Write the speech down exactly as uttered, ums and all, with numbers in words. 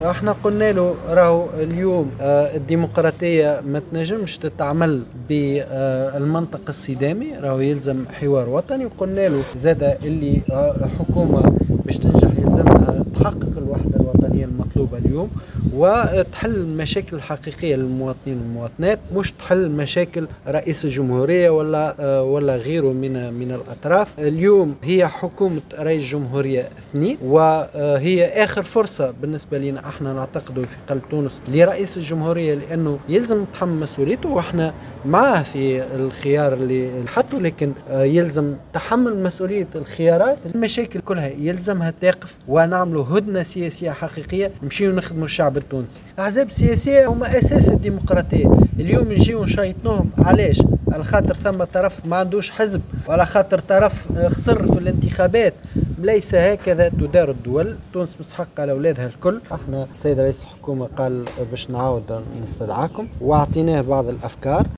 احنا قلنا له راهو اليوم آه، الديمقراطية ما تنجمش تتعمل بالمنطق الصدامي، راهو يلزم حوار وطني. وقلنا له زاد اللي آه، حكومة باش تنجح يلزمها تحقق الوحدة الوطنية المطلوبة اليوم، وتحل المشاكل الحقيقية للمواطنين والمواطنات، مش تحل مشاكل رئيس الجمهورية ولا آه، ولا غيره من من الأطراف. اليوم هي حكومة رئيس الجمهورية اثنين، وهي آخر فرصة بالنسبة لنا احنا نعتقدوا في قلب تونس لرئيس الجمهورية، لأنه يلزم يتحمل مسؤوليته، واحنا معاه في الخيار اللي حطه، لكن آه، يلزم تحمل مسؤولية الخيارات. المشاكل كلها يلزمها تقف، ونعملوا هدنة سياسية حقيقية نمشيو نخدموا الشعب التونسي. الأحزاب السياسية هما أساس الديمقراطية. اليوم نجيو نشيطنوهم علاش؟ على خاطر ثم طرف ما عندوش حزب، وعلى خاطر طرف آه، خسر في الانتخابات. ليس هكذا تدار الدول. تونس مستحقة لأولادها الكل. احنا السيد رئيس الحكومة قال باش نعاود نستدعاكم، واعطيناه بعض الأفكار.